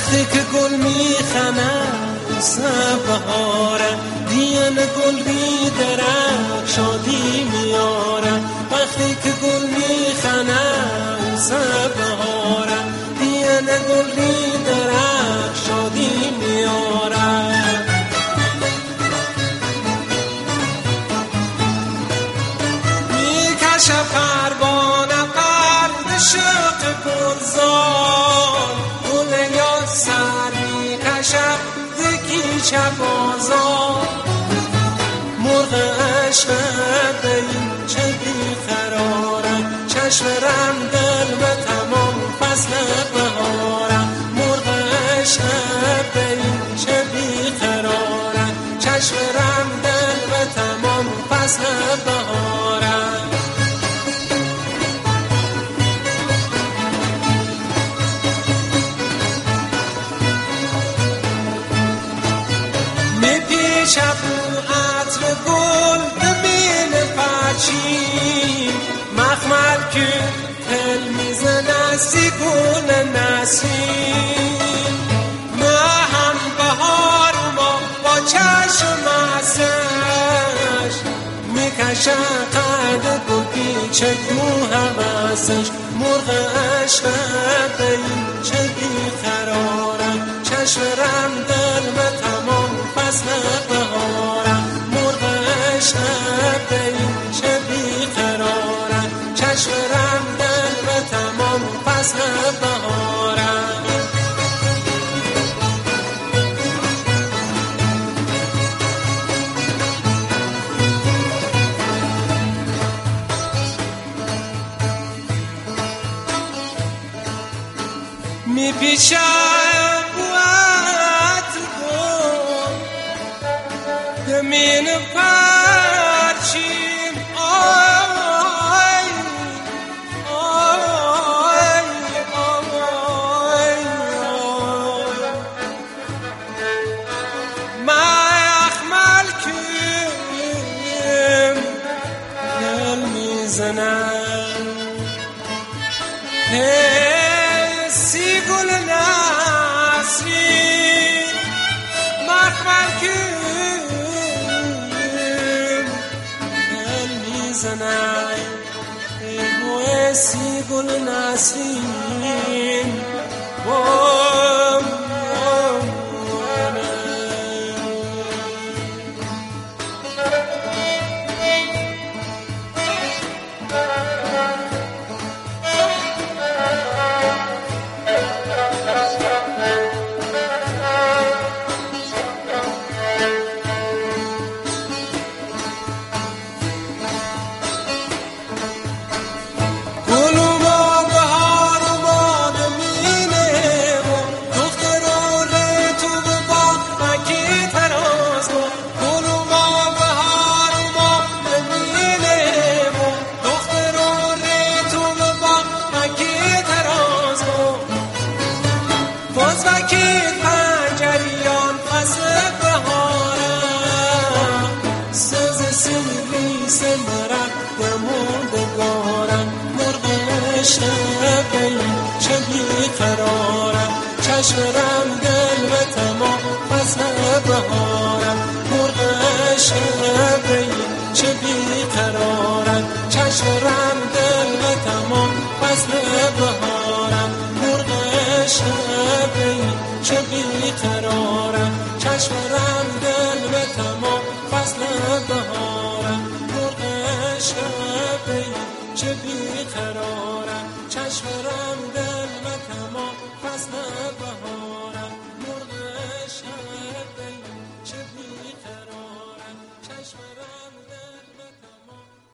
وقتی که گل میخند سب بهاره دیان گل بیدرک شادی میاره وقتی که گل میخند سب بهاره دیان گل بیدرک شادی میاره میکشه پروانه قرد شق گلزار گل یا سر میکشه دکی چه بازار مرغ عشق به این چه بیقراره چشم رم دل به تمام فصل بهاره مرغ عشق به این چه بیقراره چشم رم دل به تمام فصل بهاره میپیشه بو عطر گل ببین پرچین مخمل که پل میزنه سی گل نسیم ما هم بهار ما با چشم ازش میکشه قد گل پیچه تو حواسش مرغ عشق به این چه بیقراره چشم رم دل به تمام فصل بهارم مرغ عشق به این چه بیقراره چشم رم دل به تمام فصل بهارم میپیچه زمین پرچین آی آی آی مخمل کم دل میزنم سی گل نسرین مخمل کم زنای ای سی گل نسرین چه بیقرارم چشم رم دل به تمام فصل بهارم مرغ عشق به این چه بیقرارم چشم رم دل به تمام فصل بهارم مرغ عشق به این چه بیقرارم چشم رم دل به تمام فصل بهارم مرغ عشق به این چه بیقرارم چشم